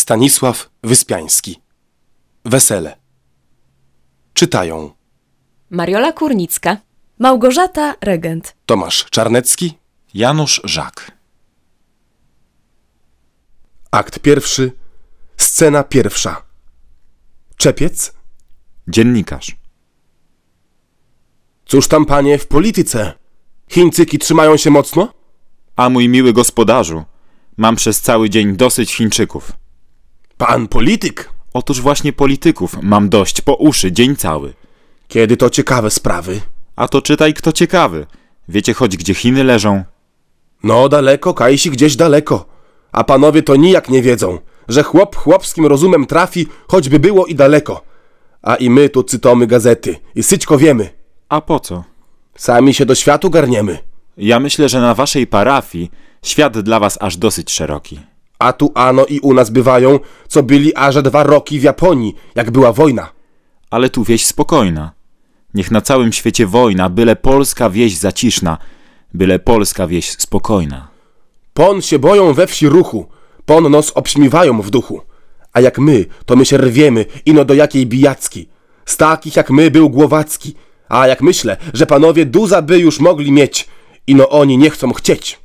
Stanisław Wyspiański. Wesele. Czytają Mariola Kurnicka, Małgorzata Regent, Tomasz Czarnecki. Janusz Żak. Akt pierwszy. Scena pierwsza. Czepiec. Dziennikarz. Cóż tam, panie, w polityce? Chińczyki trzymają się mocno? A mój miły gospodarzu, mam przez cały dzień dosyć Chińczyków. Pan polityk? Otóż właśnie polityków mam dość po uszy dzień cały. Kiedy to ciekawe sprawy? A to czytaj kto ciekawy. Wiecie choć gdzie Chiny leżą? No daleko, kajsi gdzieś daleko. A panowie to nijak nie wiedzą, że chłop chłopskim rozumem trafi, choćby było i daleko. A i my tu cytomy gazety i syćko wiemy. A po co? Sami się do światu garniemy. Ja myślę, że na waszej parafii świat dla was aż dosyć szeroki. A tu ano i u nas bywają, co byli aże 2 roki w Japonii, jak była wojna. Ale tu wieś spokojna. Niech na całym świecie wojna, byle polska wieś zaciszna, byle polska wieś spokojna. Pon się boją we wsi ruchu, pon nos obśmiewają w duchu. A jak my, to my się rwiemy, ino do jakiej bijacki. Z takich jak my był Głowacki. A jak myślę, że panowie duza by już mogli mieć, ino oni nie chcą chcieć.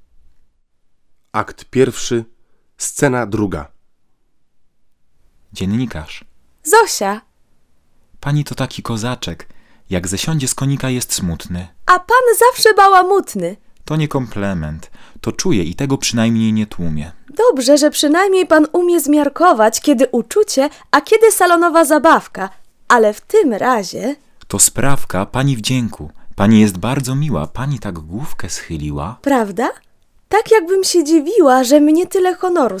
Akt pierwszy, scena druga. Dziennikarz. Zosia, Pani to taki kozaczek. Jak zesiądzie z konika jest smutny. a pan zawsze bałamutny. To nie komplement. To czuję i tego przynajmniej nie tłumię. Dobrze, że przynajmniej pan umie zmiarkować, kiedy uczucie, a kiedy salonowa zabawka. Ale w tym razie... To sprawka pani wdzięku. Pani jest bardzo miła. Pani tak główkę schyliła. Prawda? Tak jakbym się dziwiła, że mnie tyle honoru